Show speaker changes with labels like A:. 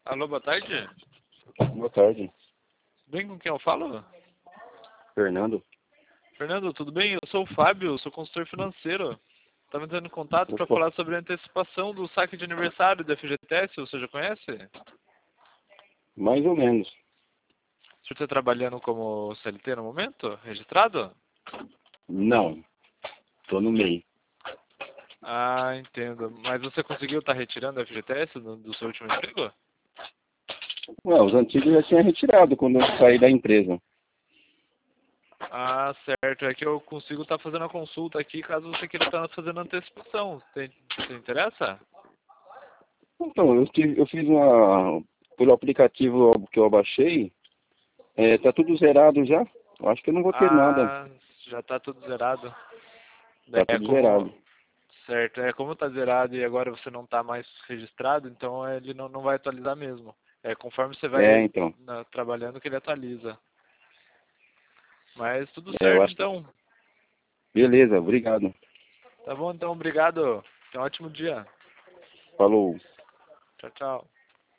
A: Alô, boa tarde.
B: Boa tarde,
A: Bem, com quem eu falo?
B: Fernando.
A: Fernando, tudo bem? Eu sou o Fábio, sou consultor financeiro. Estava entrando em contato para
B: Opa,
A: falar sobre a antecipação do saque de aniversário da FGTS, você já conhece?
B: mais ou menos.
A: O senhor está trabalhando como CLT no momento? Registrado?
B: Não, tô no meio.
A: Ah, entendo. Mas você conseguiu estar retirando a FGTS do seu último emprego?
B: Ué, os antigos já tinha retirado quando eu saí da empresa.
A: Ah, certo. É que eu consigo estar fazendo a consulta aqui caso você queira estar fazendo a antecipação. Te interessa?
B: Então, eu fiz pelo aplicativo que eu baixei, tá tudo zerado já. Eu acho que eu não vou ter nada.
A: Ah, já está tudo zerado.
B: Tá
A: É
B: tudo
A: como,
B: zerado.
A: certo, é como tá zerado e agora você não está mais registrado, então ele não vai atualizar mesmo. É conforme você
B: É,
A: vai
B: então.
A: trabalhando que ele atualiza. Mas tudo
B: Eu
A: certo
B: acho que...
A: então.
B: Beleza, obrigado.
A: Tá bom então, obrigado. Tenha um ótimo dia.
B: Falou.
A: Tchau, tchau.